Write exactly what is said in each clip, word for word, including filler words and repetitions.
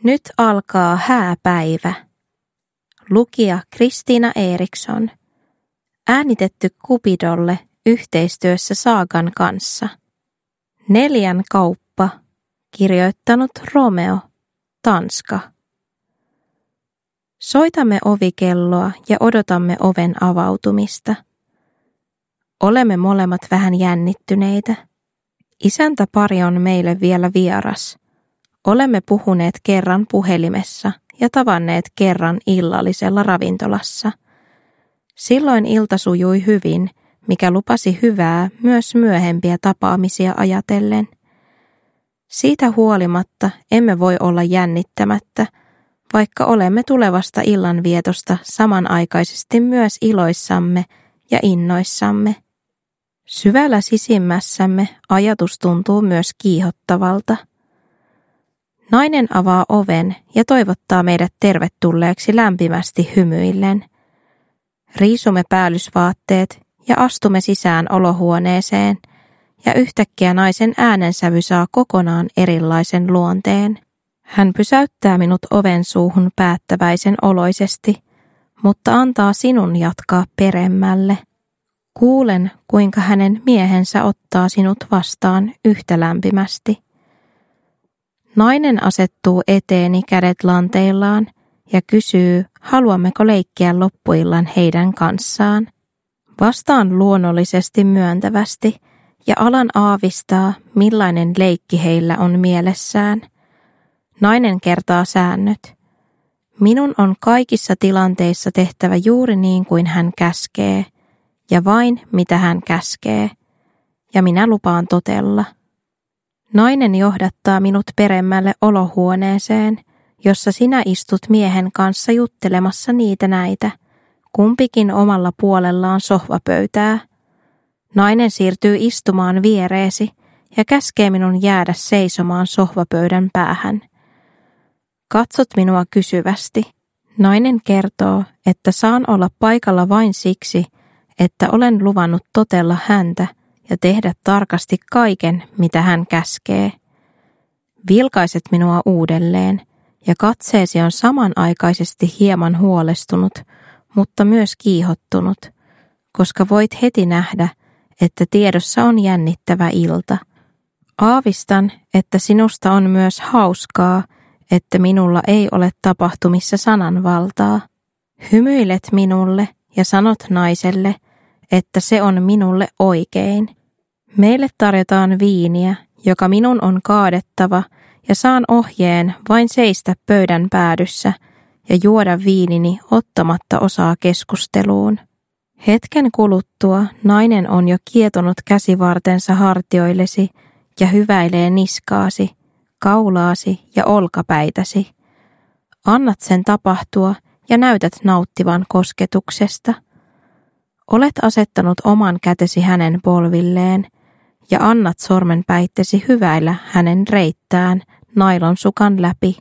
Nyt alkaa hääpäivä. Lukija Kristiina Eriksson. Äänitetty Cupidolle yhteistyössä Saagan kanssa. Neljän kauppa. Kirjoittanut Romeo, Tanska. Soitamme ovikelloa ja odotamme oven avautumista. Olemme molemmat vähän jännittyneitä. Isäntäpari on meille vielä vieras. Olemme puhuneet kerran puhelimessa ja tavanneet kerran illallisella ravintolassa. Silloin ilta sujui hyvin, mikä lupasi hyvää myös myöhempiä tapaamisia ajatellen. Siitä huolimatta emme voi olla jännittämättä, vaikka olemme tulevasta illanvietosta samanaikaisesti myös iloissamme ja innoissamme. Syvällä sisimmässämme ajatus tuntuu myös kiihottavalta. Nainen avaa oven ja toivottaa meidät tervetulleeksi lämpimästi hymyillen. Riisumme päällysvaatteet ja astumme sisään olohuoneeseen, ja yhtäkkiä naisen äänensävy saa kokonaan erilaisen luonteen. Hän pysäyttää minut oven suuhun päättäväisen oloisesti, mutta antaa sinun jatkaa peremmälle. Kuulen, kuinka hänen miehensä ottaa sinut vastaan yhtä lämpimästi. Nainen asettuu eteeni kädet lanteillaan ja kysyy, haluammeko leikkiä loppuillan heidän kanssaan. Vastaan luonnollisesti myöntävästi ja alan aavistaa, millainen leikki heillä on mielessään. Nainen kertaa säännöt. Minun on kaikissa tilanteissa tehtävä juuri niin kuin hän käskee, ja vain mitä hän käskee, ja minä lupaan totella. Nainen johdattaa minut peremmälle olohuoneeseen, jossa sinä istut miehen kanssa juttelemassa niitä näitä, kumpikin omalla puolellaan sohvapöytää. Nainen siirtyy istumaan viereesi ja käskee minun jäädä seisomaan sohvapöydän päähän. Katsot minua kysyvästi. Nainen kertoo, että saan olla paikalla vain siksi, että olen luvannut totella häntä ja tehdä tarkasti kaiken, mitä hän käskee. Vilkaiset minua uudelleen, ja katseesi on samanaikaisesti hieman huolestunut, mutta myös kiihottunut, koska voit heti nähdä, että tiedossa on jännittävä ilta. Aavistan, että sinusta on myös hauskaa, että minulla ei ole tapahtumissa sananvaltaa. Hymyilet minulle ja sanot naiselle, että se on minulle oikein. Meille tarjotaan viiniä, joka minun on kaadettava, ja saan ohjeen vain seistä pöydän päädyssä ja juoda viinini ottamatta osaa keskusteluun. Hetken kuluttua nainen on jo kietonut käsivartensa hartioillesi ja hyväilee niskaasi, kaulaasi ja olkapäitäsi. Annat sen tapahtua ja näytät nauttivan kosketuksesta. Olet asettanut oman kätesi hänen polvilleen ja annat sormenpäittesi hyväillä hänen reittään nailonsukan läpi.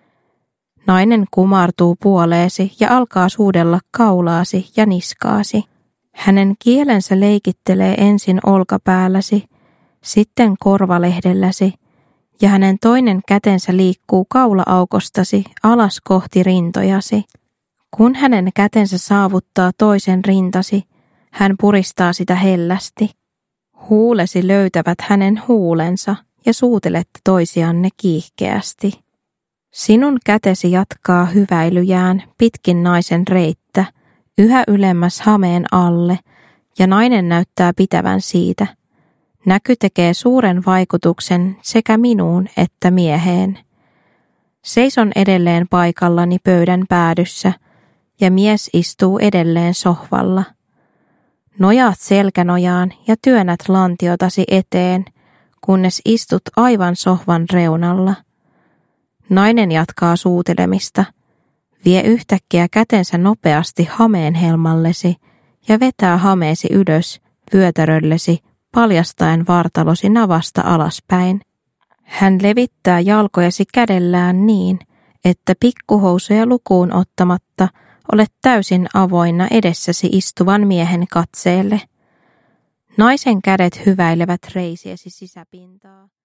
Nainen kumartuu puoleesi ja alkaa suudella kaulaasi ja niskaasi. Hänen kielensä leikittelee ensin olkapäälläsi, sitten korvalehdelläsi, ja hänen toinen kätensä liikkuu kaulaaukostasi alas kohti rintojasi. Kun hänen kätensä saavuttaa toisen rintasi, hän puristaa sitä hellästi. Huulesi löytävät hänen huulensa ja suutelette toisianne kiihkeästi. Sinun kätesi jatkaa hyväilyjään pitkin naisen reittä, yhä ylemmäs hameen alle, ja nainen näyttää pitävän siitä. Näky tekee suuren vaikutuksen sekä minuun että mieheen. Seison edelleen paikallani pöydän päädyssä, ja mies istuu edelleen sohvalla. Nojaat selkänojaan ja työnnät lantiotasi eteen, kunnes istut aivan sohvan reunalla. Nainen jatkaa suutelemista, vie yhtäkkiä kätensä nopeasti hameen helmallesi ja vetää hameesi ylös vyötäröllesi paljastaen vartalosi navasta alaspäin. Hän levittää jalkojasi kädellään niin, että pikkuhousuja lukuun ottamatta olet täysin avoinna edessäsi istuvan miehen katseelle. Naisen kädet hyväilevät reisiesi sisäpintaa.